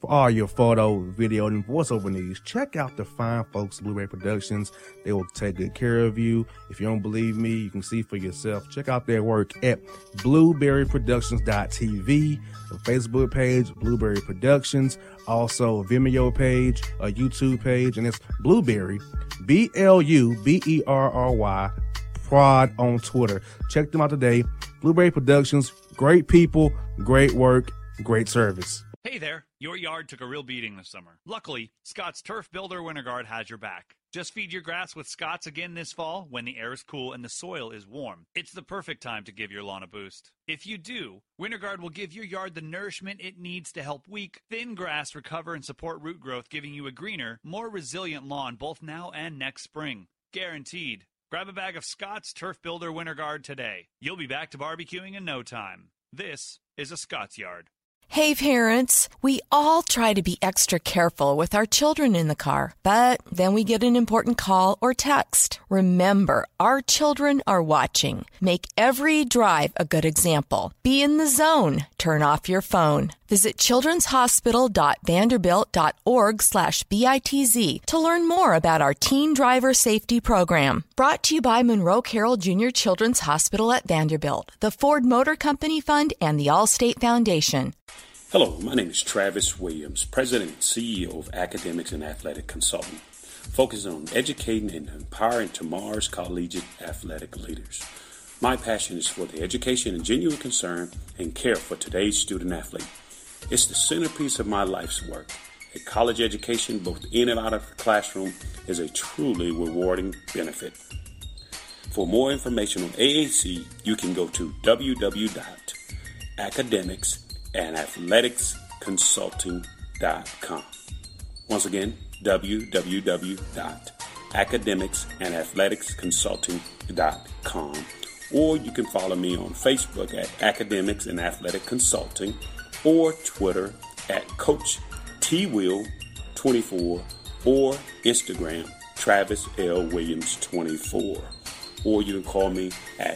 For all your photo, video, and voiceover needs, check out the fine folks at Blueberry Productions. They will take good care of you. If you don't believe me, you can see for yourself. Check out their work at blueberryproductions.tv, the Facebook page, Blueberry Productions, also a Vimeo page, a YouTube page, and it's Blueberry, BLUBERRY, Prod on Twitter. Check them out today. Blueberry Productions, great people, great work, great service. Hey there, your yard took a real beating this summer. Luckily, Scott's Turf Builder Winter Guard has your back. Just feed your grass with Scott's again this fall when the air is cool and the soil is warm. It's the perfect time to give your lawn a boost. If you do, Winter Guard will give your yard the nourishment it needs to help weak, thin grass recover and support root growth, giving you a greener, more resilient lawn both now and next spring. Guaranteed. Grab a bag of Scott's Turf Builder Winter Guard today. You'll be back to barbecuing in no time. This is a Scott's Yard. Hey parents, we all try to be extra careful with our children in the car, but then we get an important call or text. Remember, our children are watching. Make every drive a good example. Be in the zone. Turn off your phone. Visit childrenshospital.vanderbilt.org/BITZ to learn more about our Teen Driver Safety Program. Brought to you by Monroe Carroll Jr. Children's Hospital at Vanderbilt, the Ford Motor Company Fund, and the Allstate Foundation. Hello, my name is Travis Williams, President and CEO of Academics and Athletic Consulting, focusing on educating and empowering tomorrow's collegiate athletic leaders. My passion is for the education and genuine concern and care for today's student athlete. It's the centerpiece of my life's work. A college education, both in and out of the classroom, is a truly rewarding benefit. For more information on AAC, you can go to www.academicsandathleticsconsulting.com. Once again, www.academicsandathleticsconsulting.com. Or you can follow me on Facebook at Academics and Athletic Consulting, or Twitter at Coach TWill24, or Instagram Travis L. Williams 24. Or you can call me at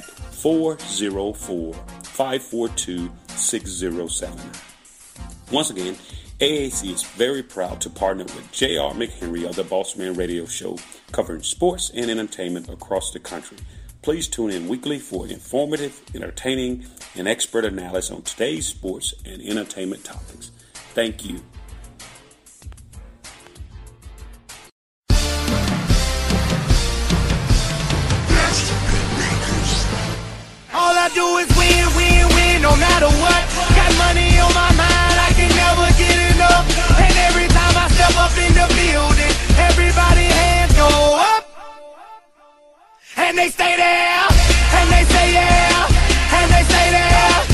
404-542-6079. Once again, AAC is very proud to partner with J.R. McHenry of the Boss Man Radio Show, covering sports and entertainment across the country. Please tune in weekly for informative, entertaining, and expert analysis on today's sports and entertainment topics. Thank you. All I do is win, win, win, no matter what. Got money on my mind, I can never get enough. And every time I step up in the building, everybody hands go up. And they stay there, and they say yeah, and they stay there.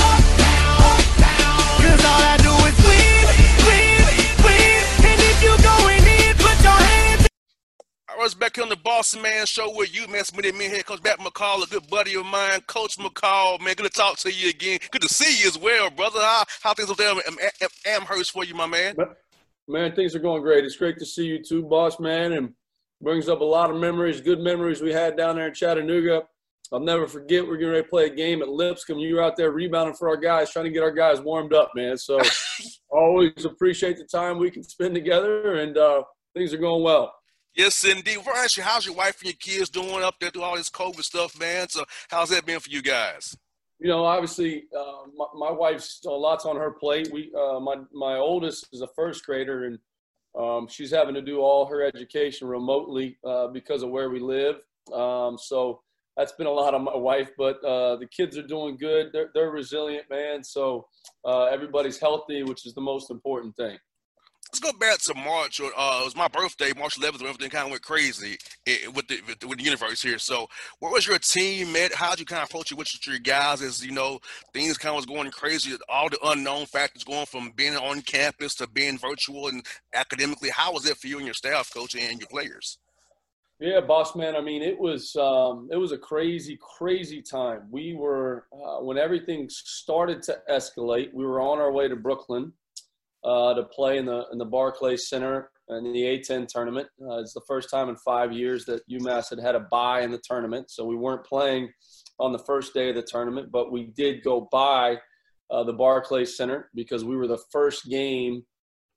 Cause all I do is win, win, win. And if you going in, put your hands. I was back here on the Boss Man Show with you, man. Somebody me here, Coach Matt McCall, a good buddy of mine. Coach McCall, man, good to talk to you again. Good to see you as well, brother. How things up there in Amherst for you, my man? Man, things are going great. It's great to see you too, boss man, and brings up a lot of memories, good memories we had down there in Chattanooga. I'll never forget we're getting ready to play a game at Lipscomb. You were out there rebounding for our guys, trying to get our guys warmed up, man. So always appreciate the time we can spend together, and things are going well. Yes, indeed. Well, actually, how's your wife and your kids doing up there through all this COVID stuff, man? So how's that been for you guys? You know, obviously, my wife's lots on her plate. My oldest is a first grader, and she's having to do all her education remotely because of where we live. So that's been a lot on my wife, but the kids are doing good. They're resilient, man. So everybody's healthy, which is the most important thing. Let's go back to March. It was my birthday, March 11th, when everything kind of went crazy with the universe here. So where was your team at? How did you kind of approach it with your guys as, you know, things kind of was going crazy, all the unknown factors going from being on campus to being virtual and academically? How was it for you and your staff, coach, and your players? Yeah, boss man. I mean, it was a crazy, crazy time. We were when everything started to escalate, we were on our way to Brooklyn to play in the Barclays Center in the A-10 tournament. It's the first time in 5 years that UMass had a bye in the tournament, so we weren't playing on the first day of the tournament, but we did go by the Barclays Center because we were the first game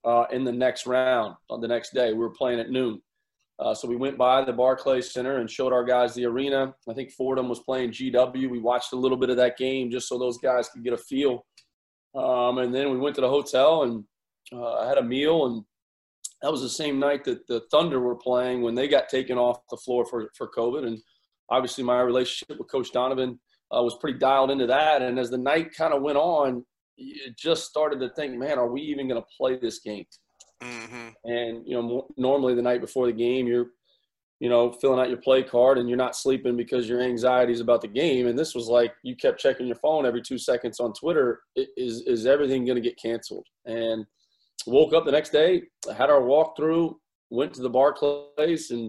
in the next round on the next day. We were playing at noon. So we went by the Barclays Center and showed our guys the arena. I think Fordham was playing GW. We watched a little bit of that game just so those guys could get a feel. And then we went to the hotel and I had a meal, and that was the same night that the Thunder were playing when they got taken off the floor for COVID. And obviously my relationship with Coach Donovan was pretty dialed into that. And as the night kind of went on, it just started to think, man, are we even going to play this game? Mm-hmm. And, normally the night before the game, you're, filling out your play card and you're not sleeping because your anxiety is about the game. And this was like you kept checking your phone every 2 seconds on Twitter. Is everything going to get canceled? And woke up the next day, had our walkthrough, went to the Barclays, and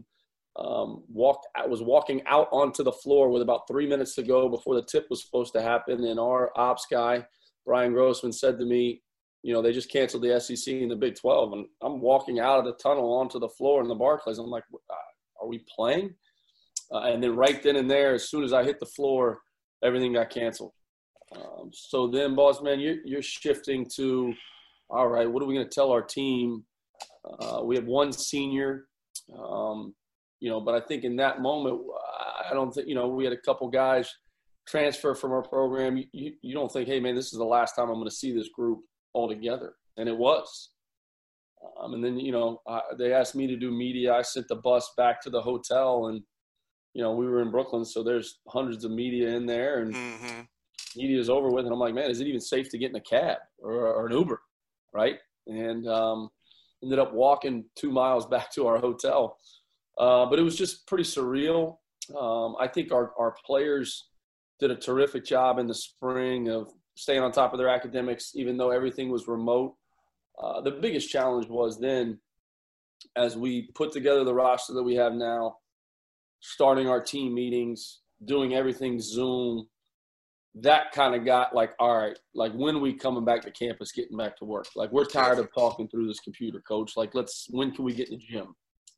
was walking out onto the floor with about 3 minutes to go before the tip was supposed to happen. And our ops guy, Brian Grossman, said to me, they just canceled the SEC and the Big 12. And I'm walking out of the tunnel onto the floor in the Barclays. I'm like, are we playing? And then right then and there, as soon as I hit the floor, everything got canceled. So then, boss man, you're shifting to, all right, what are we going to tell our team? We have one senior, but I think in that moment, I don't think, we had a couple guys transfer from our program. You don't think, hey, man, this is the last time I'm going to see this group all together. And it was. And then, they asked me to do media. I sent the bus back to the hotel, and, we were in Brooklyn, so there's hundreds of media in there, and media is over with. And I'm like, man, is it even safe to get in a cab or an Uber? Right. And ended up walking 2 miles back to our hotel. But it was just pretty surreal. I think our players did a terrific job in the spring of staying on top of their academics, even though everything was remote. The biggest challenge was then, as we put together the roster that we have now, starting our team meetings, doing everything Zoom, that kind of got like, all right, like when are we coming back to campus, getting back to work? Like, we're tired of talking through this computer, coach. Like, when can we get in the gym?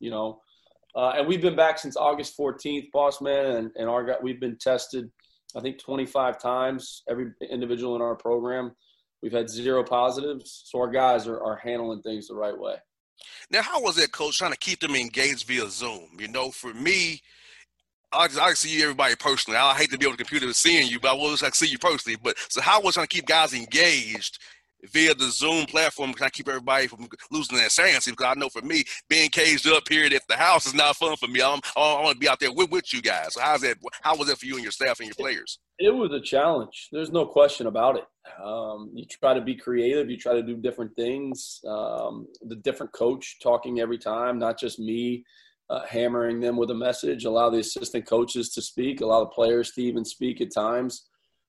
And we've been back since August 14th, boss man, and we've been tested, I think 25 times, every individual in our program. We've had 0 positives. So our guys are handling things the right way. Now, how was it, coach, trying to keep them engaged via Zoom? For me, I see everybody personally. I hate to be on the computer seeing you, but I will like see you personally. But so how was trying to keep guys engaged via the Zoom platform, kind of keep everybody from losing their sanity? Because I know for me, being caged up here at the house is not fun for me. I want to be out there with you guys. So how was it for you and your staff and your players? It was a challenge. There's no question about it. You try to be creative. You try to do different things. The different coach talking every time, not just me hammering them with a message. Allow the assistant coaches to speak. Allow the players to even speak at times.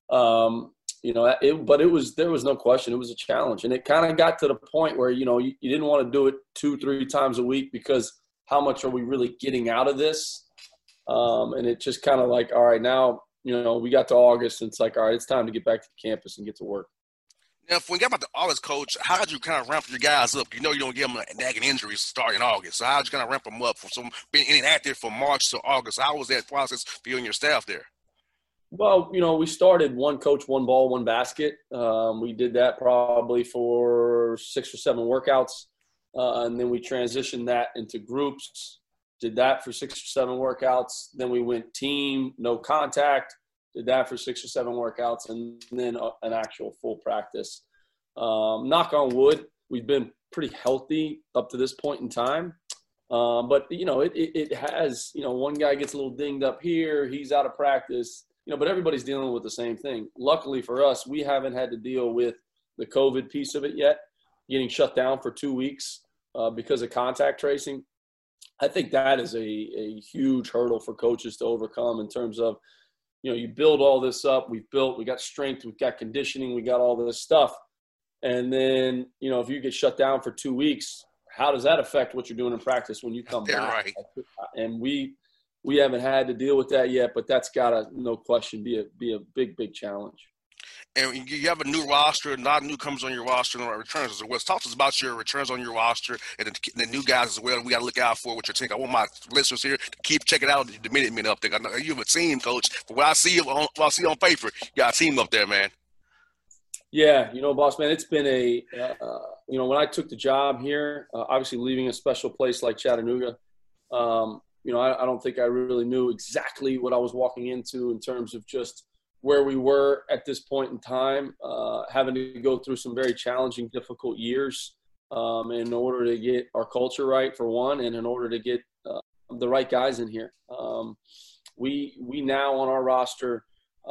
But there was no question. It was a challenge. And it kind of got to the point where, you didn't want to do it 2-3 times a week because how much are we really getting out of this? And it just kind of like, all right, now, we got to August, and it's like, all right, it's time to get back to campus and get to work. Now, if we got about the August, coach, how did you kind of ramp your guys up? You don't give them nagging injuries starting in August. So how did you kind of ramp them up from being inactive from March to August? How was that process for you and your staff there? Well, we started one coach, one ball, one basket. We did that probably for 6 or 7 workouts. And then we transitioned that into groups. Did that for 6 or 7 workouts. Then we went team, no contact. Did that for 6 or 7 workouts, and then an actual full practice. Knock on wood, we've been pretty healthy up to this point in time. But, it has, one guy gets a little dinged up here. He's out of practice, but everybody's dealing with the same thing. Luckily for us, we haven't had to deal with the COVID piece of it yet, getting shut down for 2 weeks because of contact tracing. I think that is a huge hurdle for coaches to overcome in terms of, you build all this up. We got strength, we've got conditioning, we got all this stuff. And then, if you get shut down for 2 weeks, how does that affect what you're doing in practice when you come back? Right. And we haven't had to deal with that yet, but that's got to, no question, be a big, big challenge. And you have a new roster, a lot of newcomers on your roster and returns as well. Talk to us about your returns on your roster and the new guys as well. We got to look out for what you're thinking. I want my listeners here to keep checking out the Minutemen up there. I know you have a team, coach. But what I see on paper, you got a team up there, man. Yeah, boss man, it's been when I took the job here, obviously leaving a special place like Chattanooga, I don't think I really knew exactly what I was walking into in terms of just where we were at this point in time, having to go through some very challenging, difficult years in order to get our culture right, for one, and in order to get the right guys in here. We now on our roster,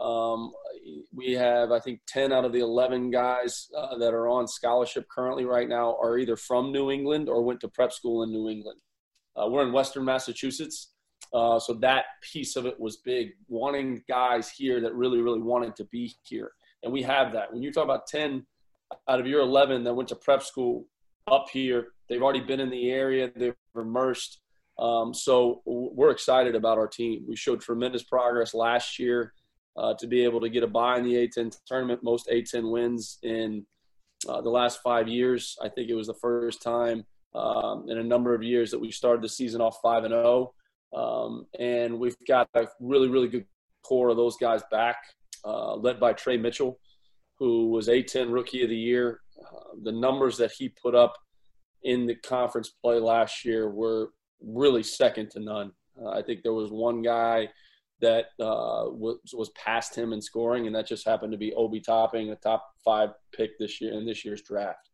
we have, I think, 10 out of the 11 guys that are on scholarship currently right now are either from New England or went to prep school in New England. We're in Western Massachusetts, so that piece of it was big, wanting guys here that really, really wanted to be here. And we have that. When you talk about 10 out of your 11 that went to prep school up here, they've already been in the area, they've immersed. So we're excited about our team. We showed tremendous progress last year to be able to get a bye in the A-10 tournament, most A-10 wins in the last 5 years. I think it was the first time in a number of years that we started the season off 5-0. And we've got a really, really good core of those guys back, led by Trey Mitchell, who was A-10 Rookie of the Year. The numbers that he put up in the conference play last year were really second to none. I think there was one guy that was past him in scoring, and that just happened to be Obi Topping, a top 5 pick this year in this year's draft.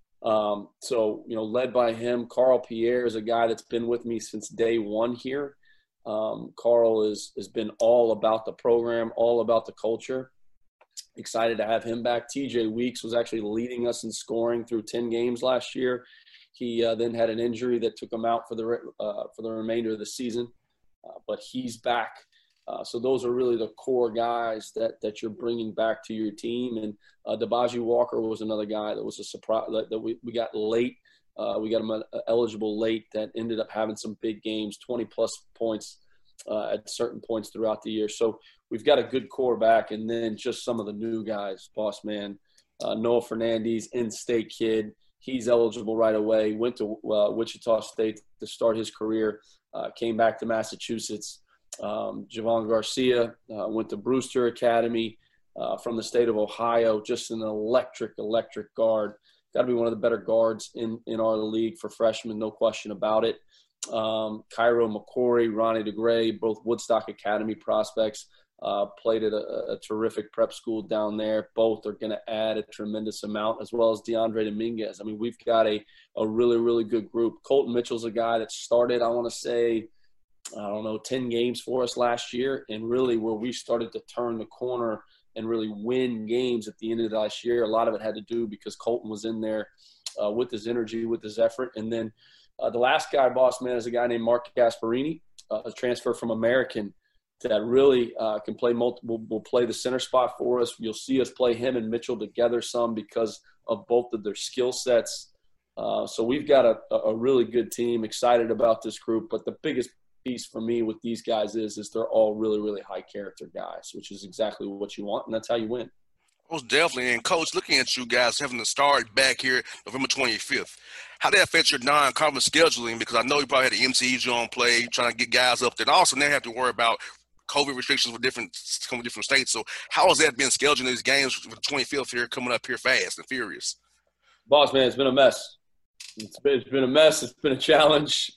So, led by him, Carl Pierre is a guy that's been with me since day one here. Carl has been all about the program, all about the culture. Excited to have him back. TJ Weeks was actually leading us in scoring through 10 games last year. He then had an injury that took him out for the remainder of the season, but he's back. So those are really the core guys that you're bringing back to your team. And Dabaji Walker was another guy that was a surprise that we got late. We got him eligible late that ended up having some big games, 20-plus points at certain points throughout the year. So we've got a good core back, and then just some of the new guys, boss man. Noah Fernandez, in-state kid. He's eligible right away. Went to Wichita State to start his career. Came back to Massachusetts. Javon Garcia went to Brewster Academy from the state of Ohio. Just an electric guard. Got to be one of the better guards in our league for freshmen, no question about it. Cairo McCory, Ronnie DeGray, both Woodstock Academy prospects, played at a terrific prep school down there. Both are going to add a tremendous amount, as well as DeAndre Dominguez. I mean, we've got a really, really good group. Colton Mitchell's a guy that started, I want to say, 10 games for us last year, and really where we started to turn the corner and really win games at the end of last year. A lot of it had to do because Colton was in there with his energy, with his effort. And then the last guy, boss man, is a guy named Mark Gasparini, a transfer from American that really can play will play the center spot for us. You'll see us play him and Mitchell together some because of both of their skill sets. So we've got a really good team, excited about this group. But the biggest piece for me with these guys is they're all really, really high character guys, which is exactly what you want, and that's how you win. Most definitely. And Coach, looking at you guys having to start back here November 25th, how did that affect your non-conference scheduling? Because I know you probably had the MCEs on play, trying to get guys up there, and also now have to worry about COVID restrictions for different states. So how has that been scheduling these games for the 25th here, coming up here fast and furious? Boss man, it's been a mess. It's been a mess. It's been a challenge.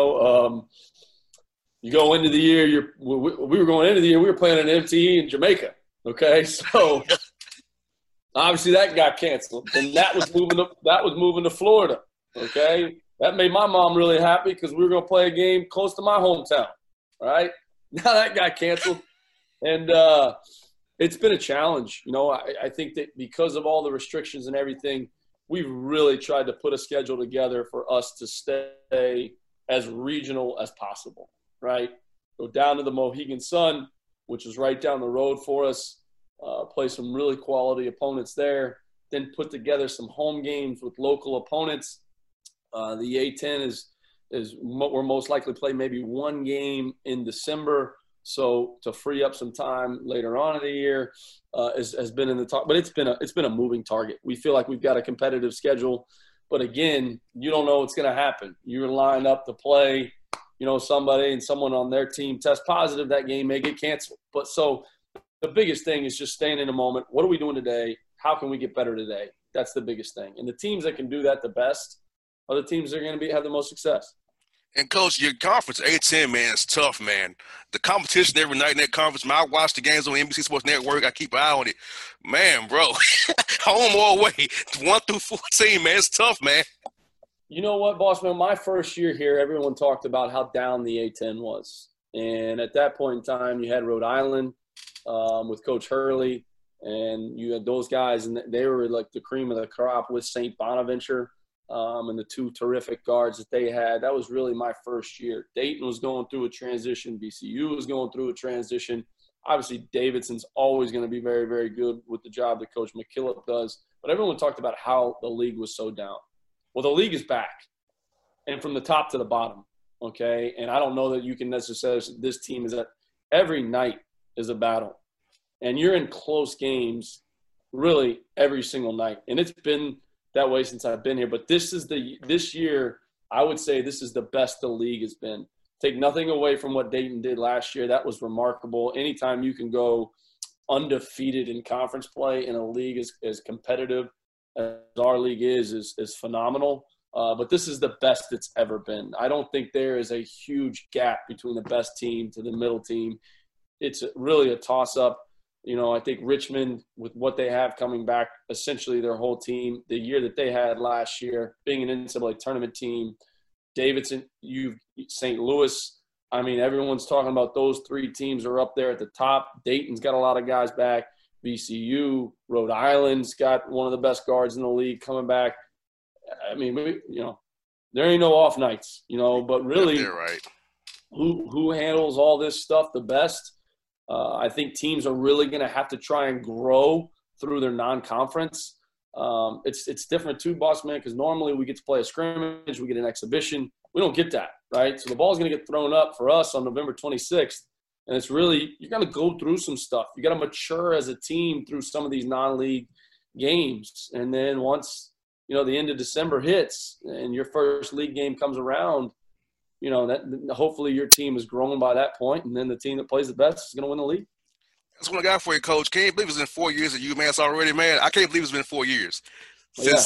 You go into the year, we were going into the year, we were playing an MTE in Jamaica, okay? So obviously that got canceled, and that was moving to Florida, okay? That made my mom really happy because we were going to play a game close to my hometown, right? Now that got canceled, and it's been a challenge. I think that because of all the restrictions and everything, we've really tried to put a schedule together for us to stay as regional as possible. Right, go down to the Mohegan Sun, which is right down the road for us, play some really quality opponents there, then put together some home games with local opponents. The A-10 we're most likely play maybe one game in December, so to free up some time later on in the year has been in the talk. But it's been a moving target. We feel like we've got a competitive schedule, but again, you don't know what's going to happen. You're lined up to play. Somebody and someone on their team test positive, that game may get canceled. But so the biggest thing is just staying in the moment. What are we doing today? How can we get better today? That's the biggest thing. And the teams that can do that the best are the teams that are going to have the most success. And, Coach, your conference, A-10, man, is tough, man. The competition every night in that conference, man, I watch the games on NBC Sports Network. I keep an eye on it. Man, bro, home or away, 1 through 14, man, it's tough, man. You know what, boss man? My first year here, everyone talked about how down the A-10 was. And at that point in time, you had Rhode Island with Coach Hurley, and you had those guys, and they were like the cream of the crop with St. Bonaventure. And the 2 terrific guards that they had. That was really my first year. Dayton was going through a transition. VCU was going through a transition. Obviously, Davidson's always going to be very, very good with the job that Coach McKillop does. But everyone talked about how the league was so down. Well, the league is back, and from the top to the bottom, okay? And I don't know that you can necessarily – this team is at – every night is a battle. And you're in close games really every single night. And it's been – that way since I've been here. But this year, I would say this is the best the league has been. Take nothing away from what Dayton did last year. That was remarkable. Anytime you can go undefeated in conference play in a league as competitive as our league is phenomenal. But this is the best it's ever been. I don't think there is a huge gap between the best team to the middle team. It's really a toss-up. You know, I think Richmond, with what they have coming back, essentially their whole team, the year that they had last year, being an NCAA tournament team, Davidson, St. Louis. I mean, everyone's talking about those 3 teams are up there at the top. Dayton's got a lot of guys back. VCU, Rhode Island's got one of the best guards in the league coming back. I mean, there ain't no off nights, but really, you're right. Who handles all this stuff the best? I think teams are really going to have to try and grow through their non-conference. It's different too, boss man, because normally we get to play a scrimmage, we get an exhibition. We don't get that, right? So the ball's going to get thrown up for us on November 26th, and it's really – you're going to go through some stuff. You got to mature as a team through some of these non-league games, and then once the end of December hits and your first league game comes around, that hopefully your team is grown by that point, and then the team that plays the best is going to win the league. That's what I got for you, Coach. Can't believe it's been 4 years at UMass already, man. I can't believe it's been 4 years. Yeah,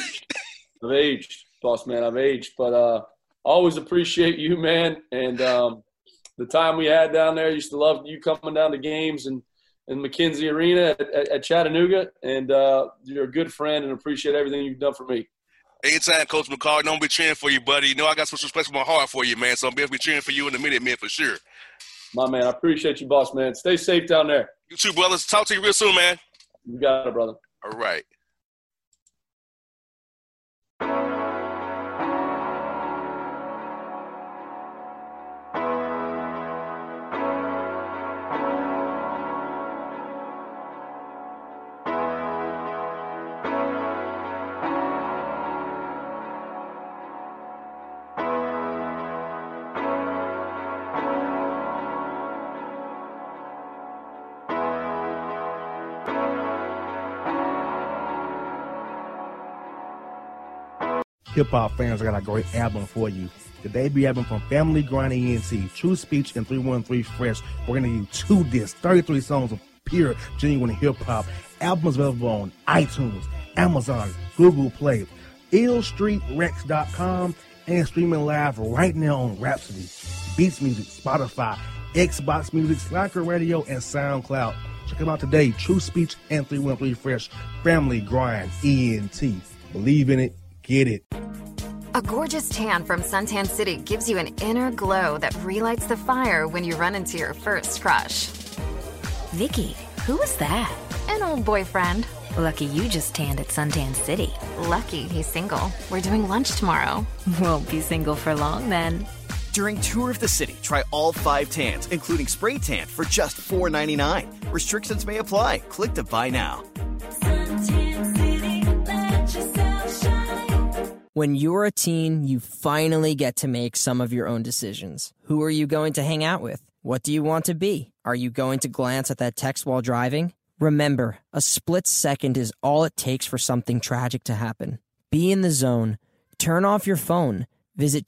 I've aged, boss man. I've aged, but always appreciate you, man. And the time we had down there, used to love you coming down to games and McKenzie Arena at Chattanooga. And you're a good friend, and appreciate everything you've done for me. Anytime, Coach McCall, don't be cheering for you, buddy. I got some respect for my heart for you, man. So I'll be cheering for you in a minute, man, for sure. My man, I appreciate you, boss man. Stay safe down there. You too, brothers. Talk to you real soon, man. You got it, brother. All right. Hip-hop fans, I got a great album for you. The debut album from Family Grind ENT, True Speech and 313 Fresh. We're going to give you 2 discs, 33 songs of pure, genuine hip-hop. Albums available on iTunes, Amazon, Google Play, illstreetrex.com, and streaming live right now on Rhapsody, Beats Music, Spotify, Xbox Music, Slacker Radio, and SoundCloud. Check them out today, True Speech and 313 Fresh, Family Grind ENT. Believe in it, get it. A gorgeous tan from Suntan City gives you an inner glow that relights the fire when you run into your first crush. Vicky, who was that? An old boyfriend. Lucky you just tanned at Suntan City. Lucky he's single. We're doing lunch tomorrow. Won't be single for long then. During Tour of the City, try all 5 tans, including spray tan, for just $4.99. Restrictions may apply. Click to buy now. Suntan City, let yourself shine. When you're a teen, you finally get to make some of your own decisions. Who are you going to hang out with? What do you want to be? Are you going to glance at that text while driving? Remember, a split second is all it takes for something tragic to happen. Be in the zone. Turn off your phone. Visit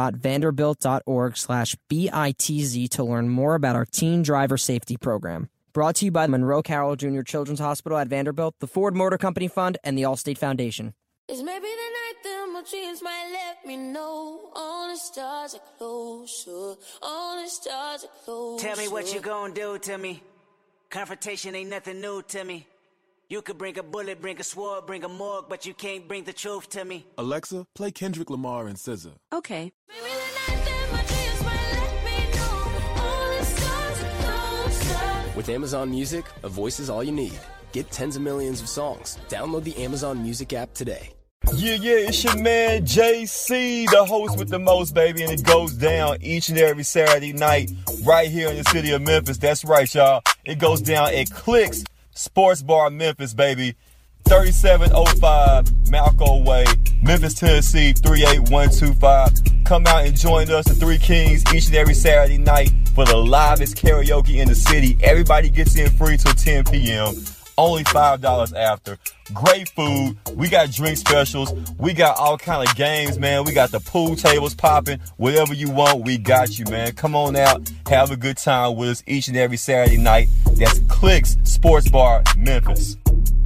childrenshospital.vanderbilt.org/BITZ to learn more about our teen driver safety program. Brought to you by the Monroe Carroll Jr. Children's Hospital at Vanderbilt, the Ford Motor Company Fund, and the Allstate Foundation. It's maybe the night that my dreams might let me know. All the stars are closer. All the stars are closer. Tell me what you gonna do to me. Confrontation ain't nothing new to me. You could bring a bullet, bring a sword, bring a morgue, but you can't bring the truth to me. Alexa, play Kendrick Lamar and SZA. Okay. Maybe the night that my dreams might let me know. All the stars are closer. With Amazon Music, a voice is all you need. Get tens of millions of songs. Download the Amazon Music app today. Yeah, it's your man JC, the host with the most, baby, and it goes down each and every Saturday night right here in the city of Memphis. That's right, y'all. It goes down at Clicks Sports Bar Memphis, baby. 3705 Malco Way, Memphis, Tennessee, 38125. Come out and join us, the Three Kings, each and every Saturday night for the livest karaoke in the city. Everybody gets in free till 10 p.m. Only $5 after. Great food. We got drink specials. We got all kind of games, man. We got the pool tables popping. Whatever you want, we got you, man. Come on out. Have a good time with us each and every Saturday night. That's Clicks Sports Bar, Memphis.